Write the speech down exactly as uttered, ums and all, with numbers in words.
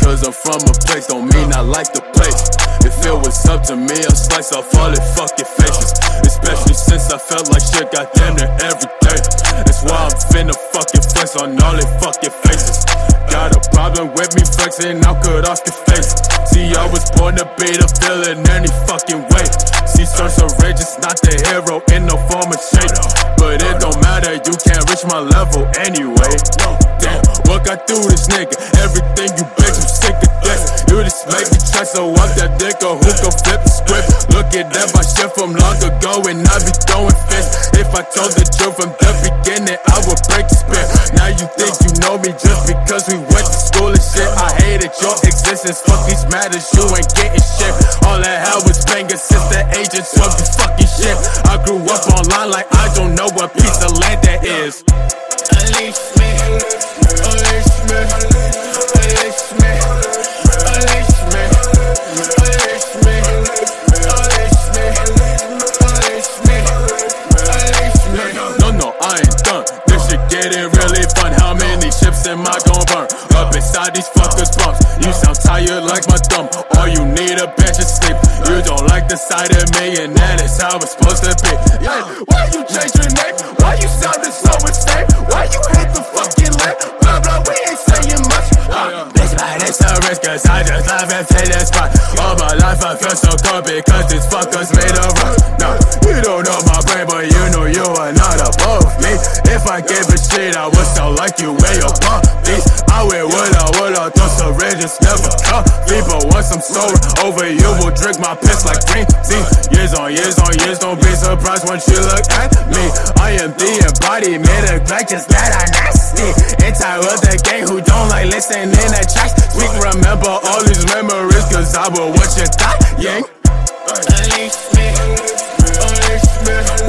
cause I'm from a place, don't mean I like the place. If it was up to me, I'd slice off all their fucking faces. Especially since I felt like shit got damn near every day. That's why I'm finna fucking flex on all their fucking faces. Got a problem with me flexing, I'll cut off your face. See, I was born to be the villain any fucking way. See, Source of Rage is not the hero in no form of shape. But it don't matter, you can't reach my level anyway. Damn, what got through this nigga? Everything you bitch, I'm sick of this. You just make me try, so I'm that nigga who can flip the script. Looking at my shit from long ago and I be throwing fists. If I told the truth from the beginning, I would break the spit. Now you think you know me just because we went to school and shit. I hated your existence, fuck these matters, you ain't getting shit. All I had was bangers since the age of twelve, you fucking shit. I grew up online like I don't know what piece of land that is. Unleash me, unleash me, unleash me, unleash me, unleash me, unleash me, unleash me, unleash me. No, no, I ain't done. This shit getting really fun. How many ships am I gon' burn? Up inside these fuckers' bumps. You sound tired like my thumb. All you need a bench of sleep. You don't like the sight of me, and that is how it's supposed to be. Hey, why you change your name? Why you sounding so insane? Why you hate the fucking land? Blah blah, we ain't saying much. Uh, bitch, man, it's a risk, cause I just love and play this spot. All my life I feel so cold because these fuckers made a rock. No, you don't know my brain, but you know you are not above me. If I gave a shit, I would sound like you wear your puppies. I wear what I would, I thought so red just never come. But once I'm sober, over you will drink my piss like green tea. Years on years on years, don't be surprised once you look at me. I am the embodiment of black, just that I nasty. Entire of the gang who don't like listening to tracks. We remember all these memories, cause I will watch you die, yeah. Unleash me, unleash me.